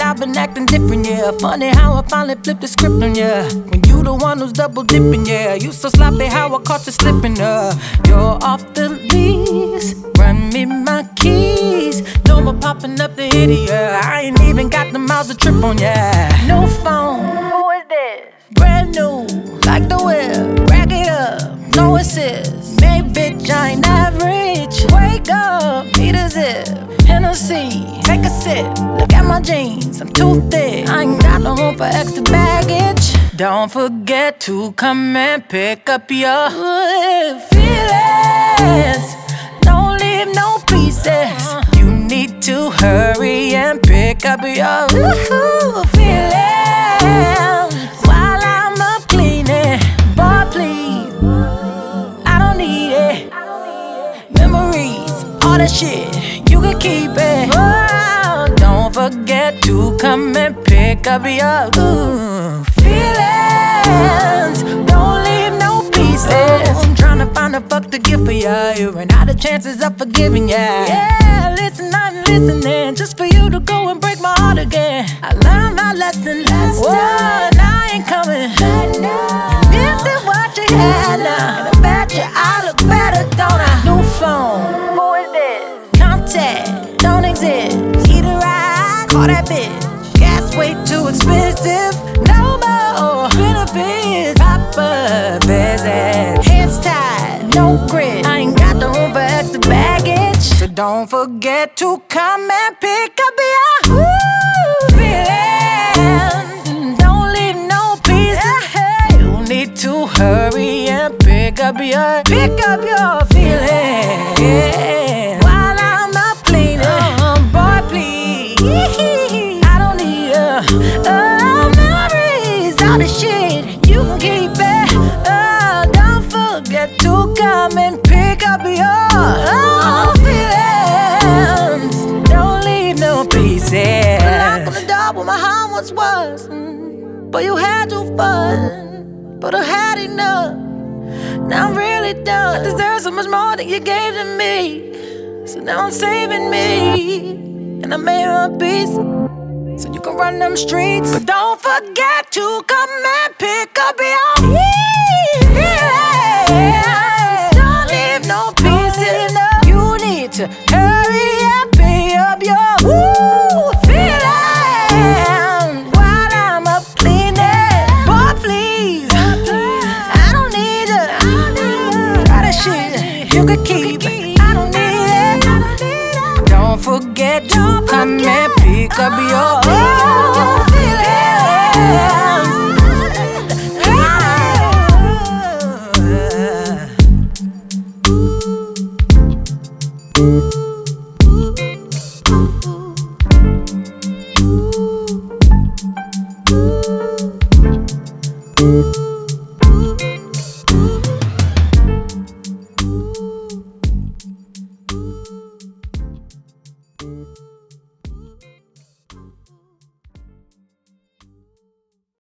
I've been acting different, yeah. Funny how I finally flipped the script on ya. When you the one who's double dipping, yeah. You so sloppy how I caught you slipping, You're off the lease, run me my keys. No more popping up the hitty, yeah. I ain't even got the miles to trip on, yeah. No phone, Who is this? brand new, like the whip. Rack it up, no assist. Hey bitch, I ain't average. Wake up, need a zip. Hennessy, take a sip. Look at my jeans, I'm too thick. I ain't got no room for extra baggage. Don't forget to come and pick up your feelings. Don't leave no pieces. You need to hurry and pick up your feelings. While I'm up cleaning, boy please, I don't need it. Memories, all that shit, you can keep it. Oh, don't forget to come and pick up your feelings. Don't leave no pieces. I'm trying to find a fuck to give for ya. You ran out of chances of forgiving ya. Yeah, listen, I'm listening just for you to go and break my heart again. I learned my lesson last time, and I ain't coming back now. This is what you had now, and I bet you I look better, don't I? New phone, Who is this? contact, don't exist. Either I call that bitch. Gas way too expensive. No more benefits. Proper visit. Hands tied, no grip. I ain't got the room for extra baggage. So don't forget to come and pick up your feelings. Don't leave no pieces. You need to hurry and pick up your feelings. While I'm up cleaning, boy please, I don't need memories, all the shit you can keep it. Don't forget to come and pick up your feelings. Don't leave no pieces. Knock on the door where my heart once was, but you had your fun, but I had enough. Now I'm really done. I deserve so much more than you gave to me. So now I'm saving me, and I made a peace, so you can run them streets. But don't forget to come and pick up your feelings. Don't leave no pieces. You need to hurry and pick up your feelings. While I'm up cleaning, boy please, I don't need it. All that shit you could keep, I don't need it. Don't forget to come and pick up your